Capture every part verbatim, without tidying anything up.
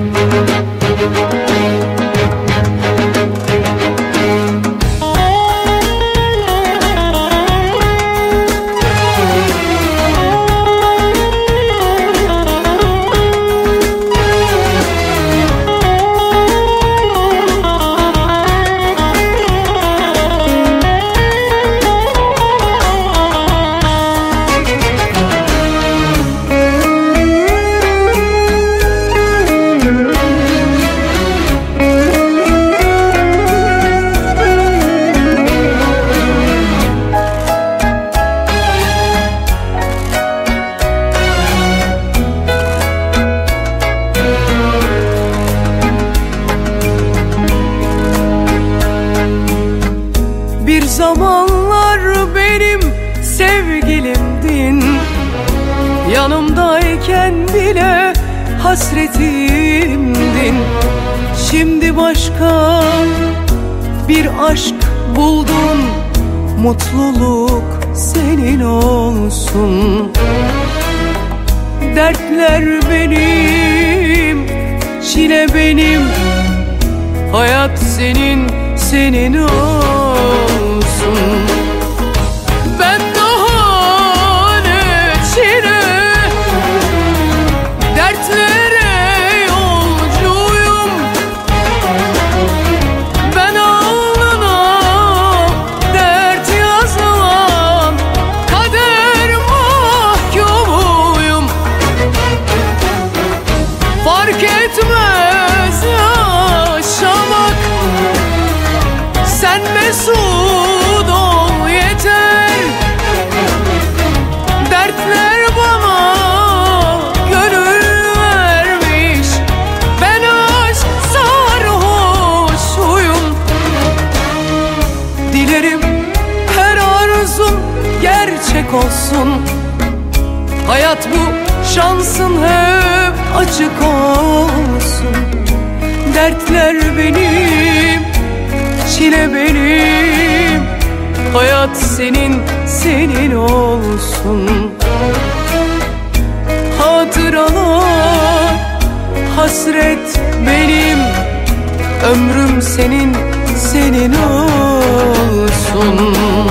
Bir zamanlar benim sevgilimdin, yanımdayken bile hasretimdin. Şimdi başka bir aşk buldun, mutluluk senin olsun. Dertler benim, çile benim, hayat senin, senin olsun. Ben daha ne çile, dertlere yolcuyum. Ben alnına dert yazan kader mahkumuyum. Fark etmez yaşamak, sen mesut ol yeter. Dertler bana gönül vermiş, ben aşk sarhoşuyum. Dilerim her arzum gerçek olsun. Hayat bu, şansın hep açık olsun. Dertler benim, çile benim, hayat senin, senin olsun. Hatıralar, hasret benim, ömrüm senin, senin olsun.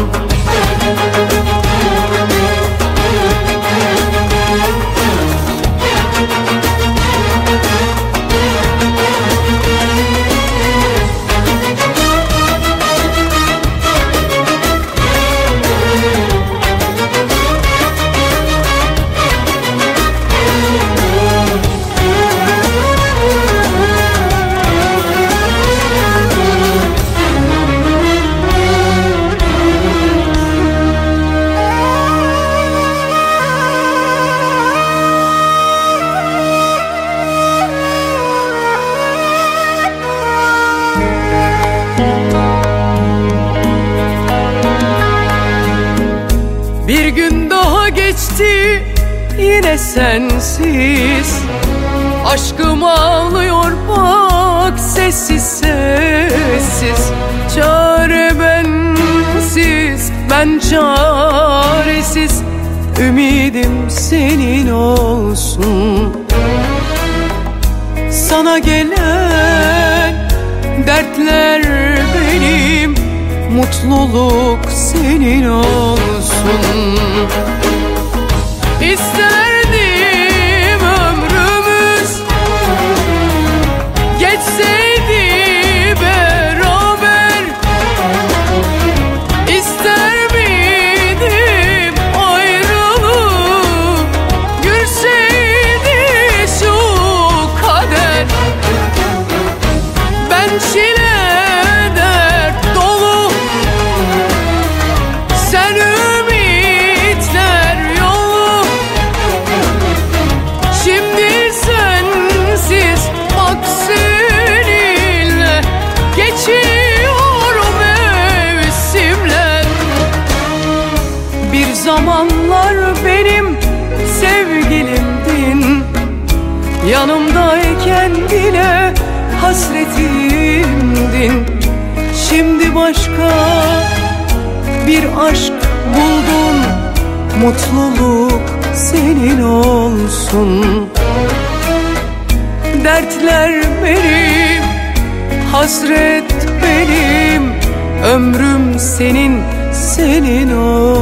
Bir gün daha geçti yine sensiz. Aşkım ağlıyor bak sessiz sessiz. Çare bensiz, ben çaresiz. Ümidim senin olsun. Sana gelen dertler benim, mutluluk senin olsun. İsterdim ömrümüz geçseydi beraber. İster miydim ayrılık gürseydi şu kader. Ben çile dert dolu, sen ümitler yolu. Şimdi sensiz bak seninle geçiyor mevsimler. Bir zamanlar benim sevgilimdin, yanımdayken bile hasretimdin. Şimdi başka bir aşk buldun, mutluluk senin olsun. dertler benim, hasret benim, ömrüm senin, senin o.